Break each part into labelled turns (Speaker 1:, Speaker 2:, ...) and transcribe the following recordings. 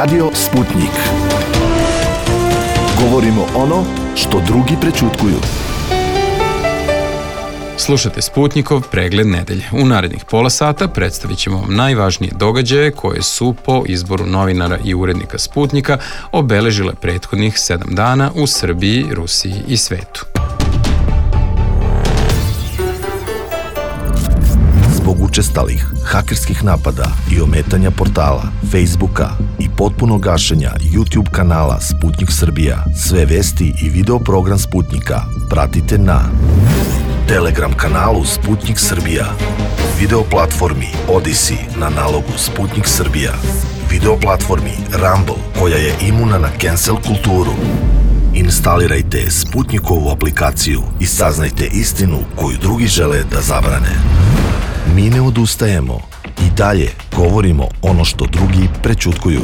Speaker 1: Radio Sputnik. Govorimo ono što drugi prećutkuju.
Speaker 2: Slušate Sputnikov pregled nedelje. U narednih pola sata predstavit ćemo vam najvažnije događaje koje su po izboru novinara i urednika Sputnika obeležile prethodnih 7 dana u Srbiji, Rusiji i svetu.
Speaker 1: Zbog učestalih hakerskih napada i ometanja portala, Facebooka i potpunog gašenja YouTube kanala Sputnik Srbija, sve vesti i video program Sputnika pratite na Telegram kanalu Sputnik Srbija, video platformi Odyssey na nalogu Sputnik Srbija, video platformi Rumble koja je imuna na cancel kulturu. Instalirajte Sputnikovu aplikaciju i saznajte istinu koju drugi žele da zabrane. Mi ne odustajemo i dalje govorimo ono što drugi prećutkuju.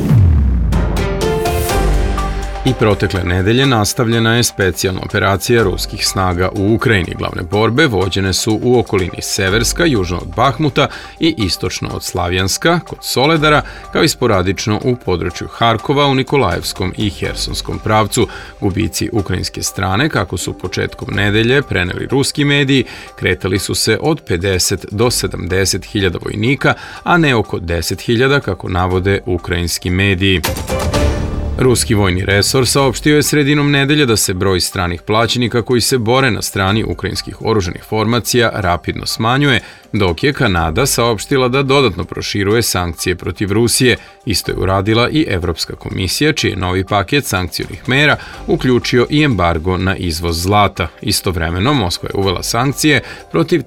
Speaker 2: I protekle nedelje nastavljena je specijalna operacija ruskih snaga u Ukrajini. Glavne borbe vođene su u okolini Severska, južno od Bahmuta i istočno od Slavjanska, kod Soledara, kao i sporadično u području Harkova, u Nikolajevskom i Hersonskom pravcu. Gubici ukrajinske strane, kako su početkom nedelje preneli ruski mediji, kretali su se od 50 do 70 hiljada vojnika, a ne oko 10 hiljada, kako navode ukrajinski mediji. Ruski vojni resor saopštio je sredinom nedelje da se broj stranih plaćenika koji se bore na strani ukrajinskih oružanih formacija rapidno smanjuje, dok je Kanada saopštila da dodatno proširuje sankcije protiv Rusije. Isto je uradila i Evropska komisija, čiji je novi paket sankcionih mera uključio i embargo na izvoz zlata. Istovremeno, Moskva je uvela sankcije protiv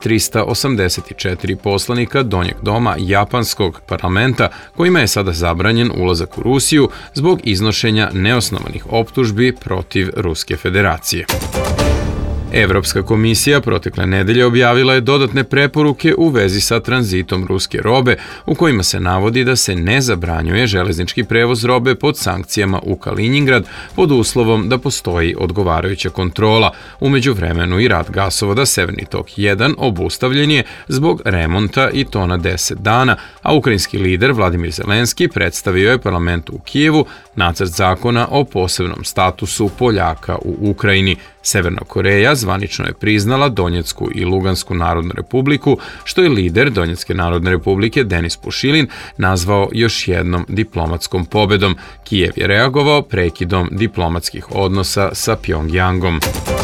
Speaker 2: 384 poslanika Donjeg doma japanskog parlamenta, kojima je sada zabranjen ulazak u Rusiju zbog iznošenja neosnovanih optužbi protiv Ruske federacije. Evropska komisija protekle nedelje objavila je dodatne preporuke u vezi sa tranzitom ruske robe, u kojima se navodi da se ne zabranjuje železnički prevoz robe pod sankcijama u Kaliningrad pod uslovom da postoji odgovarajuća kontrola. U međuvremenu i rad gasovoda Severni tok 1 obustavljen je zbog remonta i to na 10 dana, a ukrajinski lider Vladimir Zelenski predstavio je parlamentu u Kijevu nacrt zakona o posebnom statusu Poljaka u Ukrajini. Severna Koreja zvanično je priznala Donjecku i Lugansku narodnu republiku, što je lider Donjecke narodne republike Denis Pušilin nazvao još jednom diplomatskom pobedom. Kijev je reagovao prekidom diplomatskih odnosa sa Pjongjangom.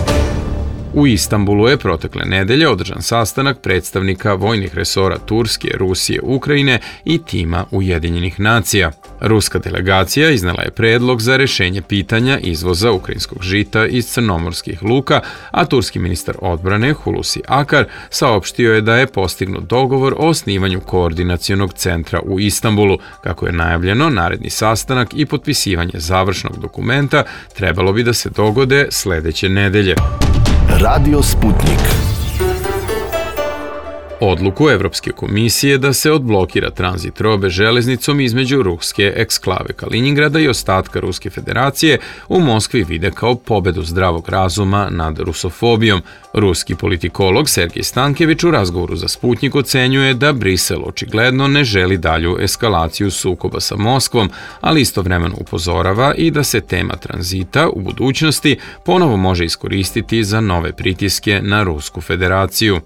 Speaker 2: U Istanbulu je protekle nedelje održan sastanak predstavnika vojnih resora Turske, Rusije, Ukrajine i tima Ujedinjenih nacija. Ruska delegacija iznela je predlog za rešenje pitanja izvoza ukrajinskog žita iz crnomorskih luka, a turski ministar odbrane Hulusi Akar saopštio je da je postignut dogovor o osnivanju koordinacionog centra u Istanbulu. Kako je najavljeno, naredni sastanak i potpisivanje završnog dokumenta trebalo bi da se dogode sledeće nedelje.
Speaker 1: Radio Sputnik.
Speaker 2: Odluku Evropske komisije da se odblokira tranzit robe železnicom između ruske eksklave Kaliningrada i ostatka Ruske federacije u Moskvi vide kao pobedu zdravog razuma nad rusofobijom. Ruski politikolog Sergej Stankević u razgovoru za Sputnik ocenjuje da Brisel očigledno ne želi dalju eskalaciju sukoba sa Moskvom, ali istovremeno upozorava i da se tema tranzita u budućnosti ponovo može iskoristiti za nove pritiske na Rusku federaciju.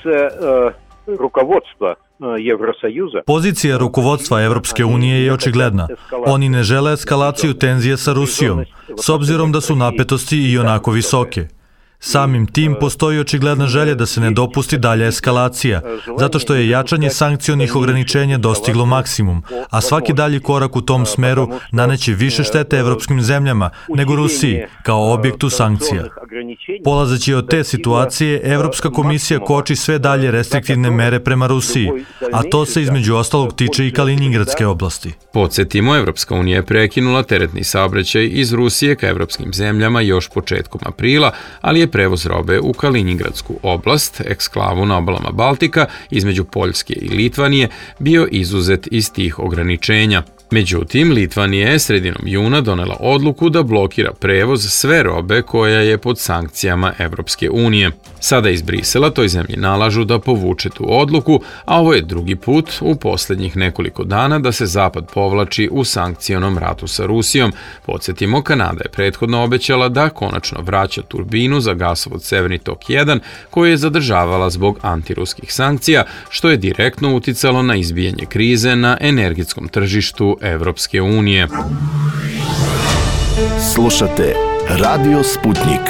Speaker 3: Pozicija rukovodstva Evropske unije je očigledna. Oni ne žele eskalaciju tenzije sa Rusijom, s obzirom da su napetosti i onako visoke. Samim tim postoji očigledna želja da se ne dopusti dalja eskalacija, zato što je jačanje sankcionih ograničenja dostiglo maksimum, a svaki dalji korak u tom smeru naneće više štete evropskim zemljama nego Rusiji kao objektu sankcija. Polazeći od te situacije, Evropska komisija koči sve dalje restriktivne mere prema Rusiji, a to se između ostalog tiče i Kaliningradske oblasti.
Speaker 2: Podsjetimo, Evropska unija je prekinula teretni saobraćaj iz Rusije ka evropskim zemljama još početkom aprila, ali je prevoz robe u Kaliningradsku oblast, eksklavu na obalama Baltika, između Poljske i Litvanije, bio izuzet iz tih ograničenja. Međutim, Litvanija je sredinom juna donela odluku da blokira prevoz sve robe koja je pod sankcijama Evropske unije. Sada iz Brisela toj zemlji nalažu da povuče tu odluku, a ovo je drugi put u posljednjih nekoliko dana da se Zapad povlači u sankcionom ratu sa Rusijom. Podsjetimo, Kanada je prethodno obećala da konačno vraća turbinu za gasovod Severni tok 1, koju je zadržavala zbog antiruskih sankcija, što je direktno uticalo na izbijanje krize na energetskom tržištu Evropske unije.
Speaker 1: Slušate Radio Sputnik.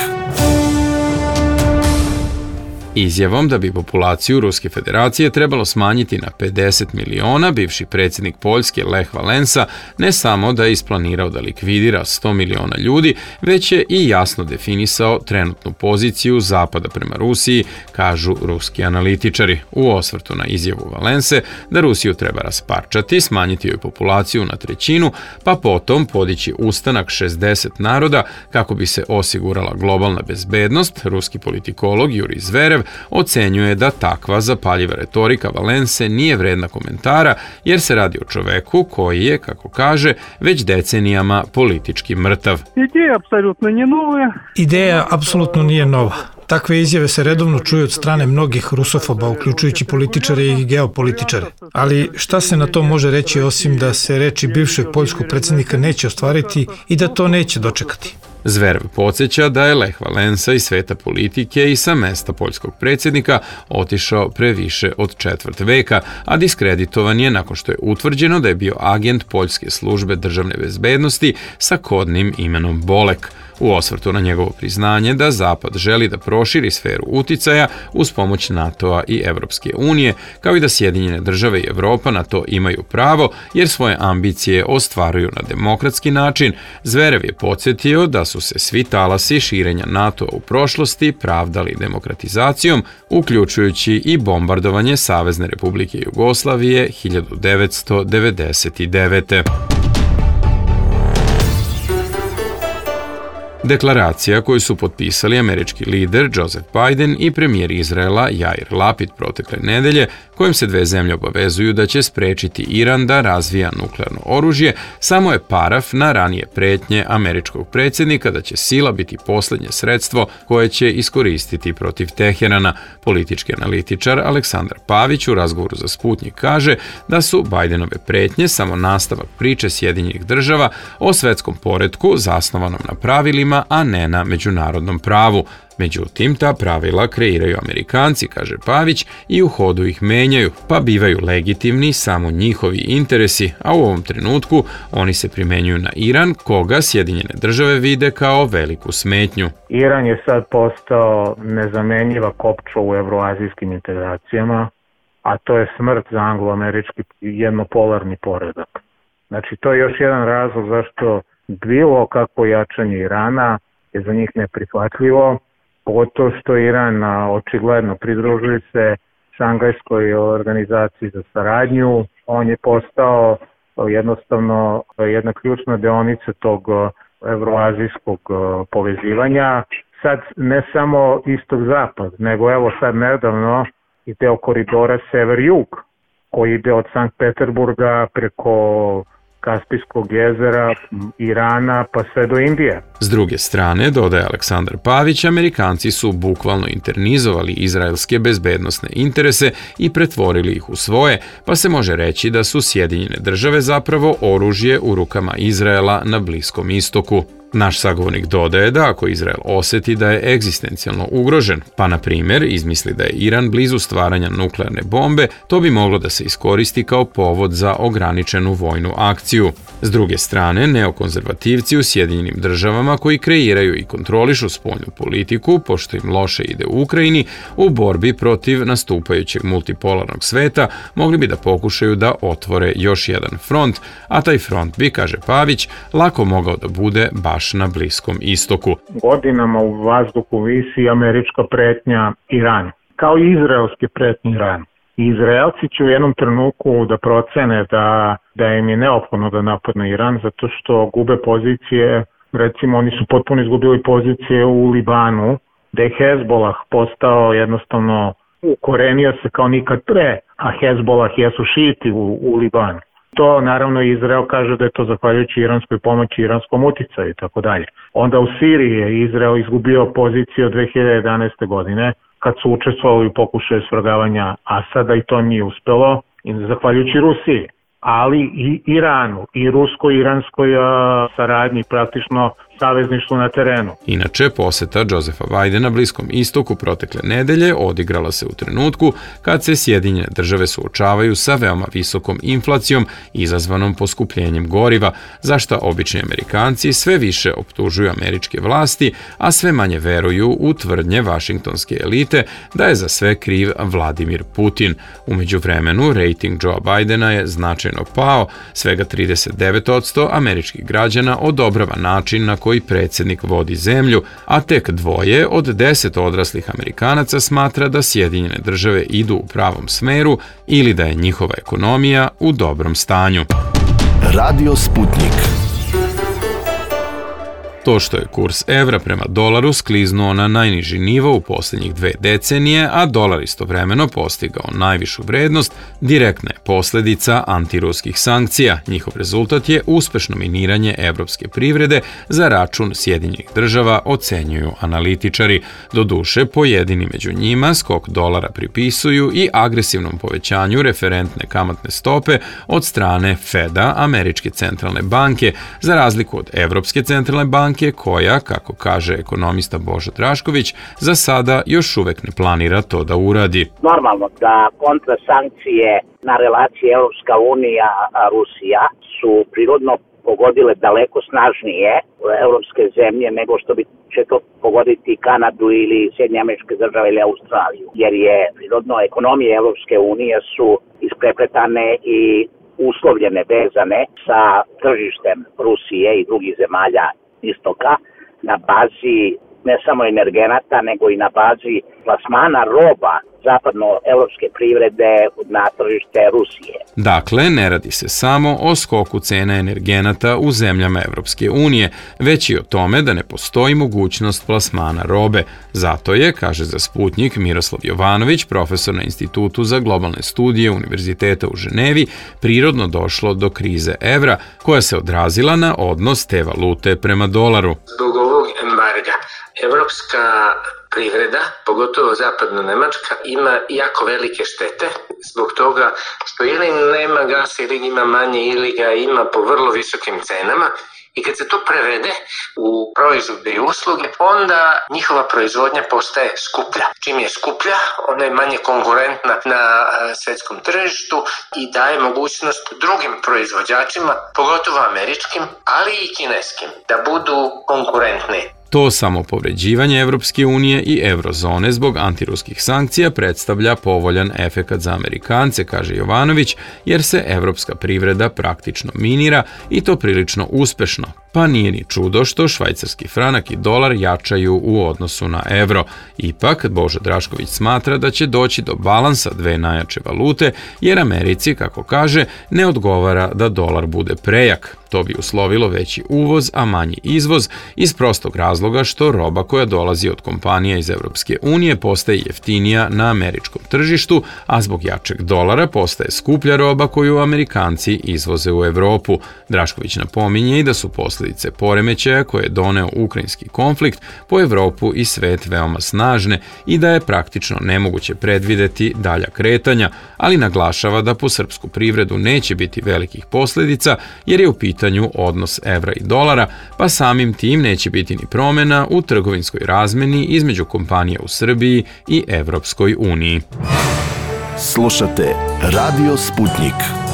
Speaker 2: Izjavom da bi populaciju Ruske federacije trebalo smanjiti na 50 miliona, bivši predsjednik Poljske Lech Valensa ne samo da je isplanirao da likvidira 100 miliona ljudi, već je i jasno definisao trenutnu poziciju Zapada prema Rusiji, kažu ruski analitičari. U osvrtu na izjavu Valense da Rusiju treba rasparčati, smanjiti joj populaciju na 1/3, pa potom podići ustanak 60 naroda kako bi se osigurala globalna bezbednost, ruski politikolog Jurij Zverev ocenjuje da takva zapaljiva retorika Valense nije vredna komentara jer se radi o čoveku koji je, kako kaže, već decenijama politički mrtav.
Speaker 4: Ideja apsolutno nije nova. Takve izjave se redovno čuju od strane mnogih rusofoba, uključujući političare i geopolitičare. Ali šta se na to može reći osim da se reči bivšeg poljskog predsjednika neće ostvariti i da to neće dočekati?
Speaker 2: Zverev podsjeća da je Lech Valensa iz sveta politike i sa mesta poljskog predsjednika otišao pre više od četvrt veka, a diskreditovan je nakon što je utvrđeno da je bio agent Poljske službe državne bezbednosti sa kodnim imenom Bolek. U osvrtu na njegovo priznanje da Zapad želi da proširi sferu uticaja uz pomoć NATO-a i Evropske unije, kao i da Sjedinjene države i Evropa na to imaju pravo jer svoje ambicije ostvaruju na demokratski način, Zverev je podsjetio da su se svi talasi širenja NATO-a u prošlosti pravdali demokratizacijom, uključujući i bombardovanje Savezne Republike Jugoslavije 1999. Deklaracija koju su potpisali američki lider Joseph Biden i premijer Izraela Jair Lapid protekle nedelje, kojim se dve zemlje obavezuju da će sprečiti Iran da razvija nuklearno oružje, samo je paraf na ranije pretnje američkog predsjednika da će sila biti posljednje sredstvo koje će iskoristiti protiv Teherana. Politički analitičar Aleksandar Pavić u razgovoru za Sputnik kaže da su Bidenove pretnje samo nastavak priče Sjedinjenih država o svetskom poretku zasnovanom na pravilima, a ne na međunarodnom pravu. Međutim, ta pravila kreiraju Amerikanci, kaže Pavić, i u hodu ih menjaju, pa bivaju legitimni samo njihovi interesi, a u ovom trenutku oni se primenjuju na Iran, koga Sjedinjene države vide kao veliku smetnju.
Speaker 5: Iran je sad postao nezamenjiva kopča u evroazijskim integracijama, a to je smrt za anglo-američki jednopolarni poredak. Znači, to je još jedan razlog zašto bilo kako jačanje Irana je za njih neprihvatljivo, pogotovo što Iran očigledno pridružuje se Šangajskoj organizaciji za saradnju. On je postao jednostavno jedna ključna deonica tog evroazijskog povezivanja. Sad ne samo istok-zapad, nego evo sad nedavno i deo koridora sever-jug, koji ide od Sankt Peterburga preko Kaspijskog jezera, Irana pa sve do Indije.
Speaker 2: S druge strane, dodaje Aleksandar Pavić, Amerikanci su bukvalno internizovali izraelske bezbednosne interese i pretvorili ih u svoje, pa se može reći da su Sjedinjene države zapravo oružje u rukama Izraela na Bliskom istoku. Naš sagovornik dodaje da ako Izrael osjeti da je egzistencijalno ugrožen, pa na primjer izmisli da je Iran blizu stvaranja nuklearne bombe, to bi moglo da se iskoristi kao povod za ograničenu vojnu akciju. S druge strane, neokonzervativci u Sjedinjenim državama koji kreiraju i kontrolišu spoljnu politiku, pošto im loše ide u Ukrajini, u borbi protiv nastupajućeg multipolarnog sveta mogli bi da pokušaju da otvore još jedan front, a taj front bi, kaže Pavić, lako mogao da bude baš na Bliskom istoku.
Speaker 5: Godinama u vazduhu visi američka pretnja Iranu, kao i izraelske pretnje Iranu. Izraelci će u jednom trenutku da procene da im je neophodno da napadne Iran, zato što gube pozicije, recimo oni su potpuno izgubili pozicije u Libanu, da je Hezbolah postao jednostavno, ukorenio se kao nikad pre, a Hezbolah jesu šiti u Libanu. to naravno Izrael kaže da je to zahvaljujući iranskoj pomoći, iranskom uticaju i tako dalje. Onda u Siriji je Izrael izgubio poziciju od 2011. godine kad su učestvovali u pokušaju svrgavanja Asada i to nije uspelo, i zahvaljujući Rusiji, ali i Iranu i rusko-iranskoj saradnji, praktično savezništvu na terenu.
Speaker 2: Inače, poseta Josefa Bidena Bliskom istoku protekle nedelje odigrala se u trenutku kad se Sjedinjene države suočavaju sa veoma visokom inflacijom izazvanom poskupljenjem goriva, za šta obični Amerikanci sve više optužuju američke vlasti, a sve manje veruju u tvrdnje vašingtonske elite da je za sve kriv Vladimir Putin. U međuvremenu, rejting Joea Bidena je značajno pao, svega 39% američkih građana odobrava način na koji predsjednik vodi zemlju, a tek 2 od 10 odraslih Amerikanaca smatra da Sjedinjene države idu u pravom smeru ili da je njihova ekonomija u dobrom stanju.
Speaker 1: Radio Sputnik.
Speaker 2: To što je kurs evra prema dolaru skliznuo na najniži nivo u posljednjih 2 decenije, a dolar istovremeno postigao najvišu vrednost, direktna je posljedica antiruskih sankcija. Njihov rezultat je uspešno miniranje evropske privrede za račun Sjedinjenih država, ocenjuju analitičari. Doduše, pojedini među njima skok dolara pripisuju i agresivnom povećanju referentne kamatne stope od strane Feda, američke centralne banke, za razliku od Evropske centralne banke, koja, kako kaže ekonomista Božo Drašković, za sada još uvek ne planira to da uradi.
Speaker 6: Normalno da kontrasankcije na relaciji Evropska unija-Rusija su prirodno pogodile daleko snažnije evropske zemlje nego što bi će to pogoditi Kanadu ili Sjedinjene Američke Države ili Australiju. Jer je prirodno ekonomije Evropske unije su isprepletane i uslovljene, vezane sa tržištem Rusije i drugih zemalja istoka na bazi ne samo energenata, nego i na bazi plasmana roba zapadnoevropske privrede na tržište Rusije.
Speaker 2: Dakle, ne radi se samo o skoku cena energenata u zemljama Evropske unije, već i o tome da ne postoji mogućnost plasmana robe. Zato je, kaže za Sputnik Miroslav Jovanović, profesor na Institutu za globalne studije Univerziteta u Ženevi, prirodno došlo do krize evra, koja se odrazila na odnos te valute prema dolaru.
Speaker 7: Zbog ovog embarga, evropska privreda, pogotovo zapadno-nemačka, ima jako velike štete zbog toga što ili nema gasa ili ima manje ili ga ima po vrlo visokim cenama. I kad se to prevede u proizvode i usluge, onda njihova proizvodnja postaje skuplja. Čim je skuplja, ona je manje konkurentna na svetskom tržištu i daje mogućnost drugim proizvođačima, pogotovo američkim, ali i kineskim, da budu konkurentni.
Speaker 2: To samopovređivanje Evropske unije i eurozone zbog antiruskih sankcija predstavlja povoljan efekat za Amerikance, kaže Jovanović, jer se evropska privreda praktično minira i to prilično uspešno. Pa nije ni čudo što švajcarski franak i dolar jačaju u odnosu na evro. Ipak, Božo Drašković smatra da će doći do balansa dve najjače valute, jer Americi, kako kaže, ne odgovara da dolar bude prejak. To bi uslovilo veći uvoz, a manji izvoz, iz prostog razloga što roba koja dolazi od kompanija iz Evropske unije postaje jeftinija na američkom tržištu, a zbog jačeg dolara postaje skuplja roba koju Amerikanci izvoze u Evropu. Drašković napominje i da su posljedice poremećaja koje je doneo ukrajinski konflikt po Evropu i svet veoma snažne i da je praktično nemoguće predvideti dalja kretanja, ali naglašava da po srpsku privredu neće biti velikih posljedica jer je u pitanju odnos evra i dolara, pa samim tim neće biti ni promjena u trgovinskoj razmeni između kompanija u Srbiji i Evropskoj uniji.
Speaker 1: Slušate Radio Sputnik.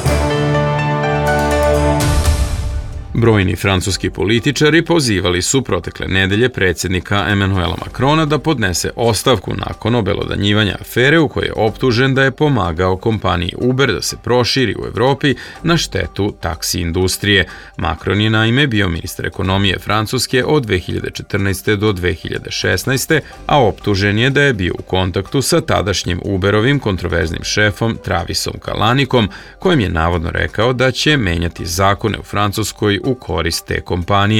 Speaker 2: Brojni francuski političari pozivali su protekle nedelje predsjednika Emmanuela Macrona da podnese ostavku nakon obelodanjivanja afere u kojoj je optužen da je pomagao kompaniji Uber da se proširi u Evropi na štetu taksi industrije. Macron je naime bio ministar ekonomije Francuske od 2014. do 2016. a optužen je da je bio u kontaktu sa tadašnjim Uberovim kontroverznim šefom Travisom Kalanikom, kojem je navodno rekao da će menjati zakone u Francuskoj u korist te kompanije.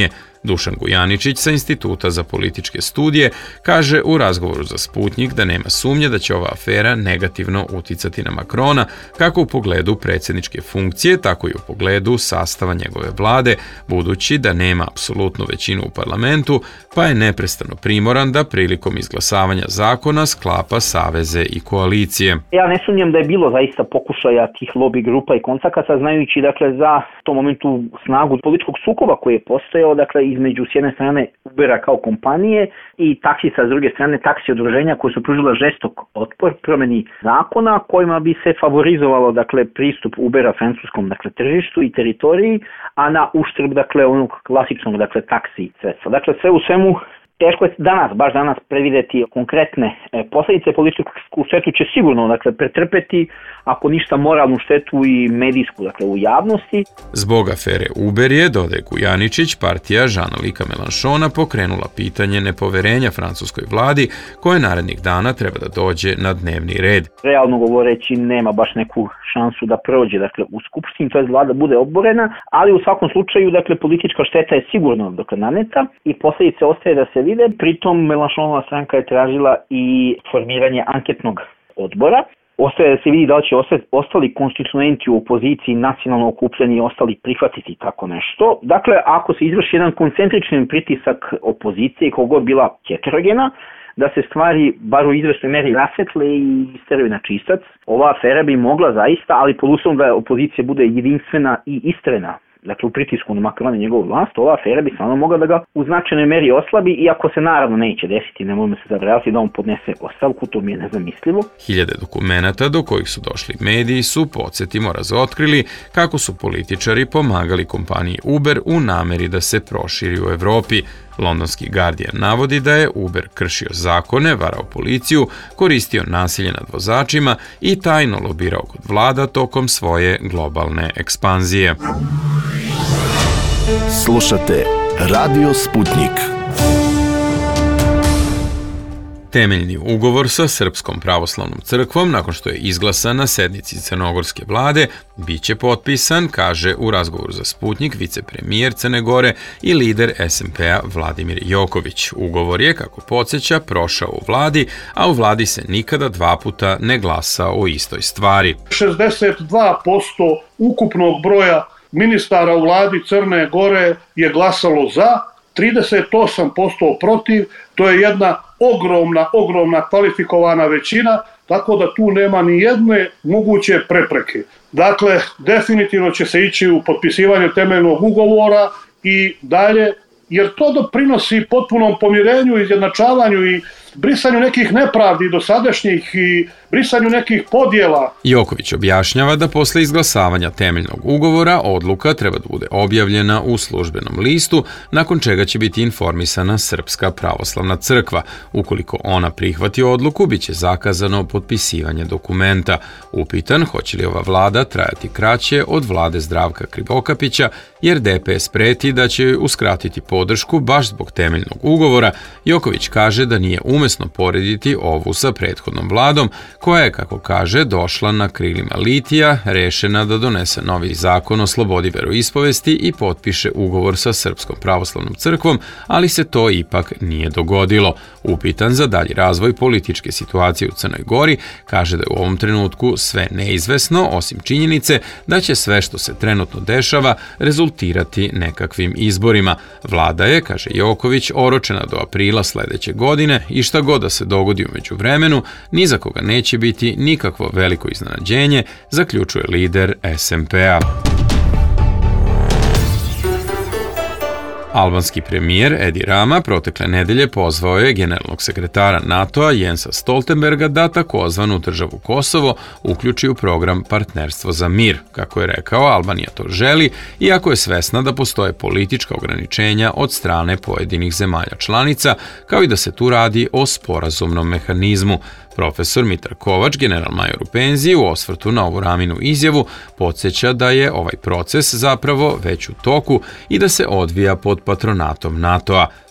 Speaker 2: Dušan Gujaničić sa Instituta za političke studije kaže u razgovoru za Sputnjik da nema sumnje da će ova afera negativno uticati na Makrona kako u pogledu predsjedničke funkcije, tako i u pogledu sastava njegove vlade, budući da nema apsolutnu većinu u parlamentu, pa je neprestano primoran da prilikom izglasavanja zakona sklapa saveze i koalicije.
Speaker 6: Ja ne sumnjam da je bilo zaista pokušaja tih lobby grupa i kontakata, znajući za tom momentu snagu političkog sukoba koji je postojao, između s jedne strane Ubera kao kompanije i taksista s druge strane taksi udruženja koji su pružila žestok otpor promjeni zakona kojima bi se favorizovalo pristup Ubera francuskom tržištu i teritoriji, a na uštrb onog klasičnog taksi sredstva. Sve u svemu teško je baš danas predvidjeti konkretne posljedice. Političku štetu će sigurno pretrpeti, ako ništa moralnu štetu i medijsku u javnosti.
Speaker 2: Zbog afere Uber je, dodaje Gujaničić, partija Jean-Luca Mélenchona pokrenula pitanje nepoverenja francuskoj vladi koje narednih dana treba da dođe na dnevni red.
Speaker 6: Realno govoreći nema baš neku šansu da prođe u skupštini, to je vlada bude oborena, ali u svakom slučaju politička šteta je sigurno naneta i posljedice ostaje da se vide. Pritom Mélenchonova stranka je tražila i formiranje anketnog odbora. Ostaje da se vidi da li će ostali konstituenti u opoziciji, nacionalno okupljeni i ostali prihvatiti tako nešto. Ako se izvrši jedan koncentrični pritisak opozicije, koliko bila heterogena, da se stvari bar u izvesnoj meri rasvetle i isteraju na čistac, ova afera bi mogla zaista, ali pod uslovom da opozicija bude jedinstvena i istrena, u pritisku na Makrona i njegovu vlast, ova afera bi stvarno mogla da ga u značajnoj meri oslabi, iako se naravno neće desiti, ne možemo se zabrati da on podnese ostavku, to mi je nezamislivo.
Speaker 2: Hiljade dokumenata do kojih su došli mediji su, podsjetimo, razotkrili kako su političari pomagali kompaniji Uber u nameri da se proširi u Evropi. Londonski Guardian navodi da je Uber kršio zakone, varao policiju, koristio nasilje nad vozačima i tajno lobirao kod vlada tokom svoje globalne ekspanzije.
Speaker 1: Slušate Radio Sputnik.
Speaker 2: Temeljni ugovor sa Srpskom pravoslavnom crkvom, nakon što je izglasan na sednici crnogorske vlade, bit će potpisan, kaže u razgovoru za Sputnik vicepremijer Crne Gore i lider SMP-a Vladimir Joković. Ugovor je, kako podsjeća, prošao u vladi, a u vladi se nikada dva puta ne glasa o istoj stvari.
Speaker 8: 62% ukupnog broja ministara u vladi Crne Gore je glasalo za, 38% protiv, to je jedna ogromna kvalifikovana većina, tako da tu nema ni jedne moguće prepreke. Dakle, definitivno će se ići u potpisivanje temeljnog ugovora i dalje, jer to doprinosi potpunom pomirenju, izjednačavanju i brisanju nekih nepravdi dosadašnjih i brisanju nekih podjela.
Speaker 2: Joković objašnjava da posle izglasavanja temeljnog ugovora odluka treba da bude objavljena u službenom listu, nakon čega će biti informisana Srpska pravoslavna crkva. Ukoliko ona prihvati odluku, bit će zakazano potpisivanje dokumenta. Upitan hoće li ova vlada trajati kraće od vlade Zdravka Krivokapića, jer DPS preti da će joj uskratiti podršku baš zbog temeljnog ugovora, Joković kaže da nije umesno porediti ovu sa prethodnom vladom, koja je, kako kaže, došla na krilima litija, rešena da donese novi zakon o slobodi veroispovesti i potpiše ugovor sa Srpskom pravoslavnom crkvom, ali se to ipak nije dogodilo. Upitan za dalji razvoj političke situacije u Crnoj Gori, kaže da je u ovom trenutku sve neizvesno, osim činjenice da će sve što se trenutno dešava rezultirati nekakvim izborima. Vlada je, kaže Joković, oročena do aprila sledeće godine i šta god da se dogodi u međuvremenu, ni za koga neće biti nikakvo veliko iznenađenje, zaključuje lider SMP-a. Albanski premijer Edi Rama protekle nedelje pozvao je generalnog sekretara NATO-a Jensa Stoltenberga da takozvanu državu Kosovo uključi u program Partnerstvo za mir. Kako je rekao, Albanija to želi, iako je svesna da postoje politička ograničenja od strane pojedinih zemalja članica, kao i da se tu radi o sporazumnom mehanizmu. Profesor Mitar Kovač, general major u penziji, u osvrtu na ovu Raminu izjavu podsjeća da je ovaj proces zapravo već u toku i da se odvija pod patronatom NATO-a.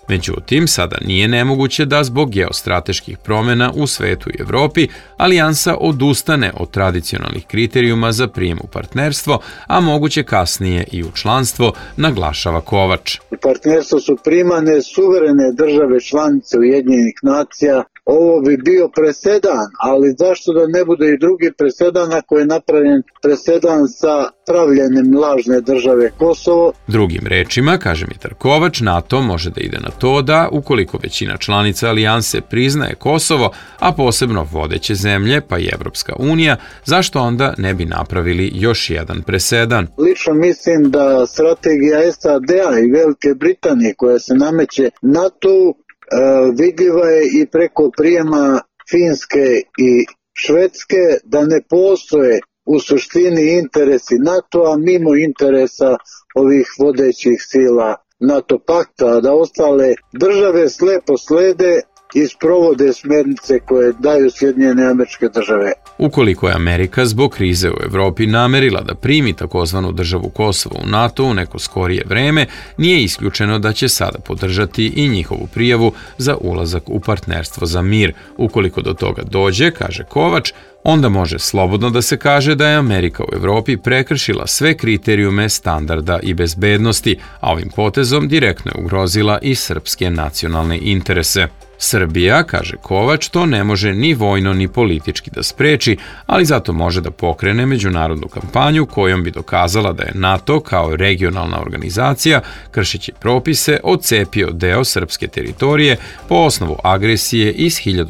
Speaker 2: Međutim, sada nije nemoguće da zbog geostrateških promjena u svetu i Evropi alijansa odustane od tradicionalnih kriterijuma za prijem u partnerstvo, a moguće kasnije i u članstvo, naglašava Kovač.
Speaker 9: U partnerstvo su primane suverene države članice Ujedinjenih nacija. Ovo bi bio presedan, ali zašto da ne bude i drugi presedan ako je napravljen presedan sa pravljenjem lažne države Kosovo?
Speaker 2: Drugim rečima, kaže Mitar Kovač, NATO može da ide na to da, ukoliko većina članica alijanse priznaje Kosovo, a posebno vodeće zemlje, pa i Evropska unija, zašto onda ne bi napravili još jedan presedan?
Speaker 9: Lično mislim da strategija SAD-a i Velike Britanije koja se nameće NATO vidljiva je i preko prijema Finske i Švedske, da ne postoje u suštini interesi NATO-a mimo interesa ovih vodećih sila NATO pakta, da ostale države slepo slede i sprovode smjernice koje daju Sjedinjene Američke Države.
Speaker 2: Ukoliko je Amerika zbog krize u Evropi namerila da primi takozvanu državu Kosovo u NATO u neko skorije vreme, nije isključeno da će sada podržati i njihovu prijavu za ulazak u partnerstvo za mir. Ukoliko do toga dođe, kaže Kovač, onda može slobodno da se kaže da je Amerika u Evropi prekršila sve kriterijume standarda i bezbednosti, a ovim potezom direktno je ugrozila i srpske nacionalne interese. Srbija, kaže Kovač, to ne može ni vojno ni politički da spreči, ali zato može da pokrene međunarodnu kampanju kojom bi dokazala da je NATO kao regionalna organizacija, kršeći propise, odcepio deo srpske teritorije po osnovu agresije iz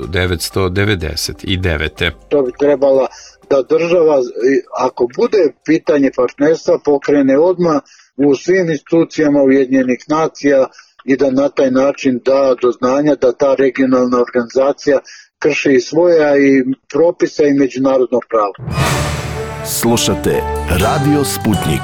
Speaker 2: 1999.
Speaker 9: To bi trebala da država, ako bude pitanje partnerstva, pokrene odmah u svim institucijama Ujedinjenih nacija i da na taj način da do znanja da ta regionalna organizacija krši i svoja i propisa i međunarodno pravo.
Speaker 1: Slušate Radio Sputnik.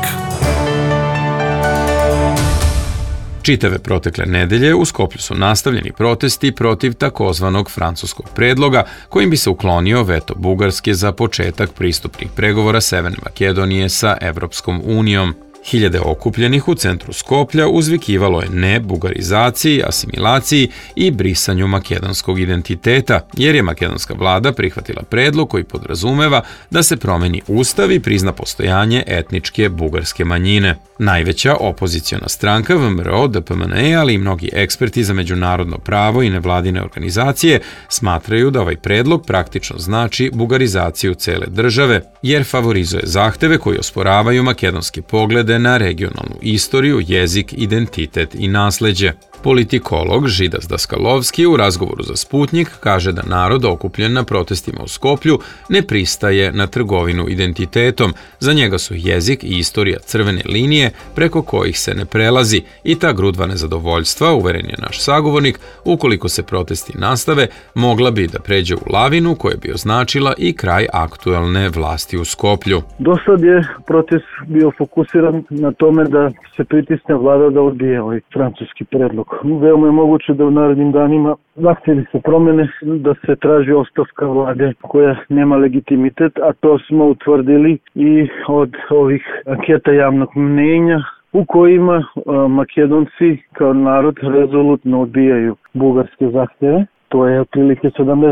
Speaker 2: Čitave protekle nedelje u Skoplju su nastavljeni protesti protiv takozvanog francuskog predloga kojim bi se uklonio veto Bugarske za početak pristupnih pregovora Severne Makedonije sa Evropskom unijom. Hiljade okupljenih u centru Skoplja uzvikivalo je ne bugarizaciji, asimilaciji i brisanju makedonskog identiteta, jer je makedonska vlada prihvatila predlog koji podrazumeva da se promeni ustav i prizna postojanje etničke bugarske manjine. Najveća opoziciona stranka VMRO, DPMNE, ali i mnogi eksperti za međunarodno pravo i nevladine organizacije smatraju da ovaj predlog praktično znači bugarizaciju cele države, jer favorizuje zahteve koji osporavaju makedonske poglede na regionalnu istoriju, jezik, identitet i nasleđe. Politikolog Židas Daskalovski u razgovoru za Sputnik kaže da narod okupljen na protestima u Skoplju ne pristaje na trgovinu identitetom. Za njega su jezik i istorija crvene linije preko kojih se ne prelazi i ta grudva nezadovoljstva, uveren je naš sagovornik, ukoliko se protesti nastave, mogla bi da pređe u lavinu koja bi označila i kraj aktuelne vlasti u Skoplju.
Speaker 10: Do sad je protest bio fokusiran na tome da se pritisne vlada da odbije ovaj francuski predlog. Veoma je moguće da u narednim danima zahtjevi se promene, da se traži ostavka vlade koja nema legitimitet, a to smo utvrdili i od ovih anketa javnog mnenja u kojima Makedonci kao narod rezolutno odbijaju bugarske zahtjeve. To je otprilike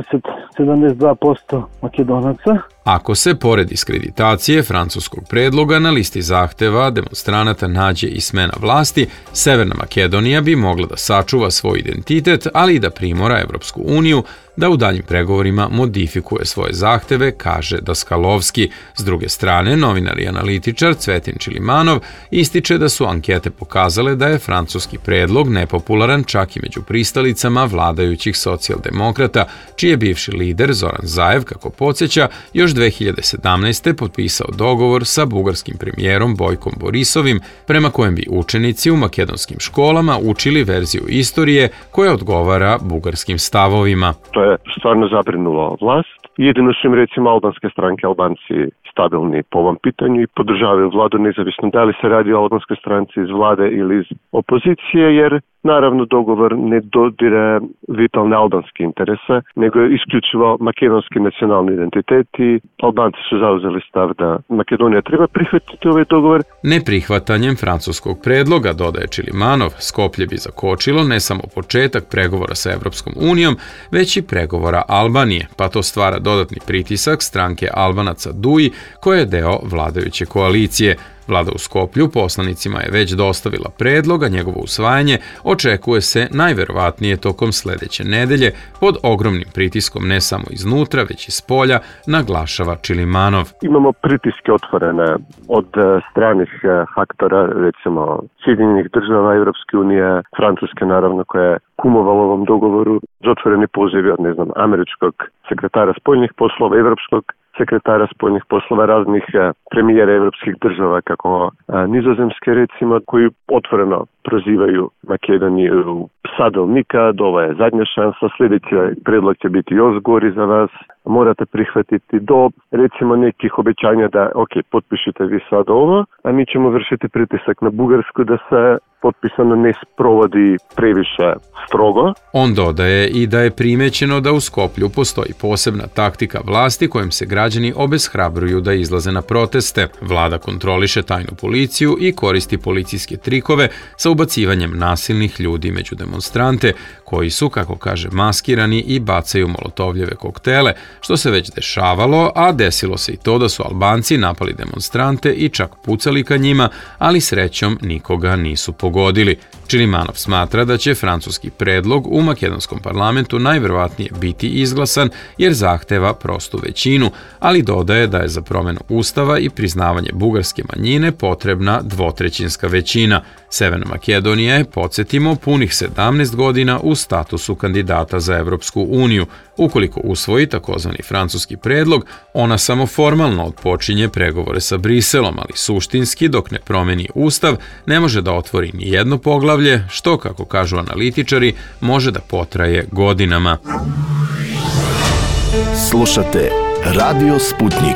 Speaker 10: 72% Makedonaca.
Speaker 2: Ako se, pored diskreditacije francuskog predloga na listi zahteva demonstranata nađe i smena vlasti, Severna Makedonija bi mogla da sačuva svoj identitet, ali i da primora Evropsku uniju da u daljim pregovorima modifikuje svoje zahteve, kaže Daskalovski. S druge strane, novinar i analitičar Cvetin Čilimanov ističe da su ankete pokazale da je francuski predlog nepopularan čak i među pristalicama vladajućih socijaldemokrata, čiji je bivši lider Zoran Zaev, kako podsjeća, još 2017. potpisao dogovor sa bugarskim premijerom Bojkom Borisovim, prema kojem bi učenici u makedonskim školama učili verziju istorije koja odgovara bugarskim stavovima.
Speaker 11: To je stvarno zabrinulo vlast. Jedino su im recimo albanske stranke, Albanci stabilni po ovom pitanju i podržavaju vladu nezavisno da li se radi o albanskoj stranci iz vlade ili iz opozicije, jer Naravno, dogovor ne dodire vitalne albanske interese, nego je isključivo makedonski nacionalni identitet i Albanci su zauzeli stav da Makedonija treba prihvatiti ovaj dogovor.
Speaker 2: Neprihvatanjem francuskog predloga, dodaje Čilimanov, Skoplje bi zakočilo ne samo početak pregovora sa Evropskom unijom, već i pregovora Albanije, pa to stvara dodatni pritisak stranke Albanaca DUI, koja je deo vladajuće koalicije. Vlada u Skoplju poslanicima je već dostavila predlog, a njegovo usvajanje očekuje se najverovatnije tokom sledeće nedelje pod ogromnim pritiskom ne samo iznutra, već i spolja, naglašava Čilimanov.
Speaker 11: Imamo pritiske otvorene od stranih faktora, recimo Sjedinjenih država, Evropske unije, Francuske naravno, koja je kumovala ovom dogovoru, otvoreni pozivi od, američkog sekretara spoljnih poslova, evropskog sekretara spoljnih poslova, raznih premijera evropskih država, kako Nizozemske recimo, koji otvoreno prozivaju Makedoniju sada nikad, ovo je zadnja šansa, sljedeći predlog će biti još gori za vas, morate prihvatiti do recimo nekih obećanja da ok, potpišite vi sad ovo, a mi ćemo vršiti pritisak na Bugarsku da se potpisano ne sprovodi previše strogo.
Speaker 2: On dodaje i da je primećeno da u Skoplju postoji posebna taktika vlasti kojom se građani obeshrabruju da izlaze na proteste. Vlada kontroliše tajnu policiju i koristi policijske trikove sa ubacivanjem nasilnih ljudi među demonstrante, koji su, kako kaže, maskirani i bacaju molotovljeve koktele, što se već dešavalo, a desilo se i to da su Albanci napali demonstrante i čak pucali ka njima, ali srećom nikoga nisu pogodili. Čilimanov smatra da će francuski predlog u makedonskom parlamentu najverovatnije biti izglasan jer zahteva prostu većinu, ali dodaje da je za promenu ustava i priznavanje bugarske manjine potrebna dvotrećinska većina. Severna Makedonija je, podsjetimo, punih 17 godina u statusu kandidata za Evropsku uniju. Ukoliko usvoji takozvani francuski predlog, ona samo formalno odpočinje pregovore sa Briselom, ali suštinski, dok ne promeni ustav, ne može da otvori ni jedno poglavlje, što, kako kažu analitičari, može da potraje godinama.
Speaker 1: Slušate Radio Sputnik.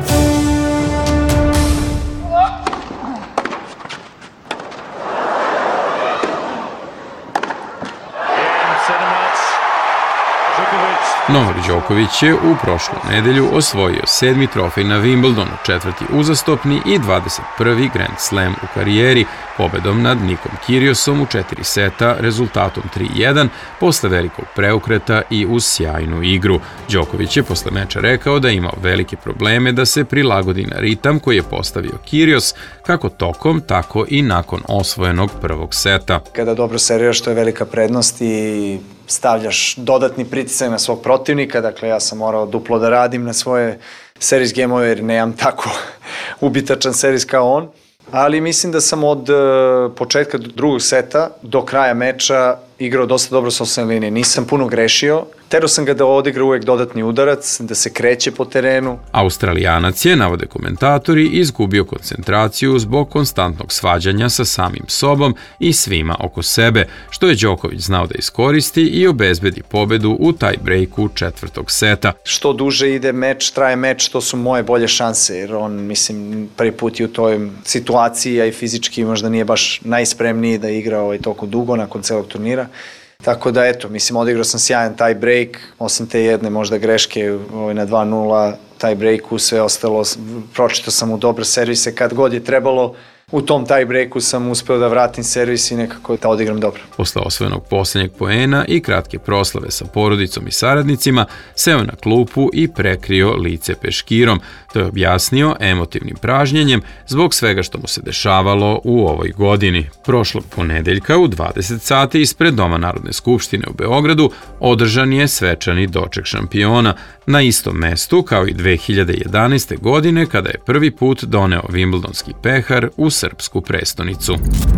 Speaker 2: Novak Đoković je u prošlu nedelju osvojio 7. trofej na Wimbledonu, 4. uzastopni i 21. Grand Slam u karijeri, pobedom nad Nikom Kyriosom u 4 seta rezultatom 3-1 posle velikog preokreta i uz sjajnu igru. Đoković je posle meča rekao da je imao velike probleme da se prilagodi na ritam koji je postavio Kyrgios, kako tokom, tako i nakon osvojenog prvog seta.
Speaker 12: Kada dobro serviraš, to je velika prednost i stavljaš dodatni pritisak na svog protivnika, dakle ja sam morao duplo da radim na svoje servis gemove jer nemam tako ubitačan servis kao on, ali mislim da sam od početka drugog seta do kraja meča igrao dosta dobro s osnovne linije, nisam puno grešio, terao sam ga da odigra uvek dodatni udarac, da se kreće po terenu.
Speaker 2: Australijanac je, navode komentatori, izgubio koncentraciju zbog konstantnog svađanja sa samim sobom i svima oko sebe, što je Đoković znao da iskoristi i obezbedi pobedu u tie-breaku četvrtog seta.
Speaker 12: Što duže ide meč, traje meč, to su moje bolje šanse, jer on, mislim, prvi put je u toj situaciji, a i fizički možda nije baš najspremniji da igra toliko dugo nakon celog turnira. Tako da, eto, mislim, odigrao sam sjajan tie break, osim te jedne možda greške na 2-0 tie breaku, sve ostalo, pročitao sam u dobre servise, kad god je trebalo, u tom tie breaku sam uspeo da vratim servis i nekako da odigram dobro.
Speaker 2: Posle osvojenog posljednjeg poena i kratke proslave sa porodicom i saradnicima, seo na klupu i prekrio lice peškirom. To je objasnio emotivnim pražnjenjem zbog svega što mu se dešavalo u ovoj godini. Prošlog ponedeljka u 20 sati ispred Doma Narodne skupštine u Beogradu održan je svečani doček šampiona na istom mestu kao i 2011. godine kada je prvi put doneo Wimbledonski pehar u srpsku prestonicu.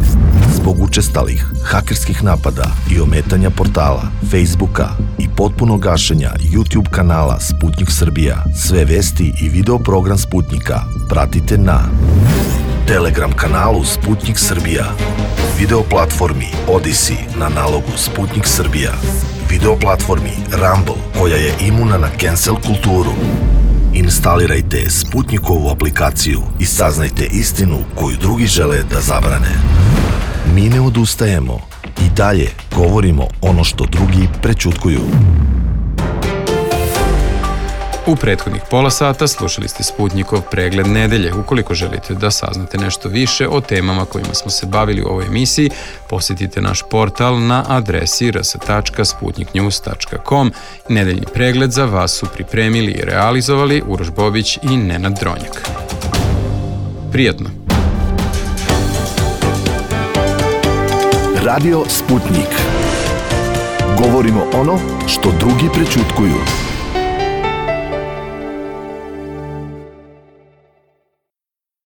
Speaker 1: Zbog učestalih hakerskih napada i ometanja portala, Facebooka i potpunog gašenja YouTube kanala Sputnik Srbija, sve vesti i video program Sputnika pratite na Telegram kanalu Sputnik Srbija, video platformi Odyssey na nalogu Sputnik Srbija, video platformi Rumble koja je imuna na cancel kulturu. Instalirajte Sputnikovu aplikaciju i saznajte istinu koju drugi žele da zabrane. Mi ne odustajemo i dalje govorimo ono što drugi prećutkuju.
Speaker 2: U prethodnih pola sata slušali ste Sputnjikov pregled nedelje. Ukoliko želite da saznate nešto više o temama kojima smo se bavili u ovoj emisiji, posjetite naš portal na adresi rs.sputniknews.com. Nedeljni pregled za vas su pripremili i realizovali Uroš Bobić i Nenad Dronjak. Prijatno!
Speaker 1: Radio Sputnik. Govorimo ono što drugi prećutkuju.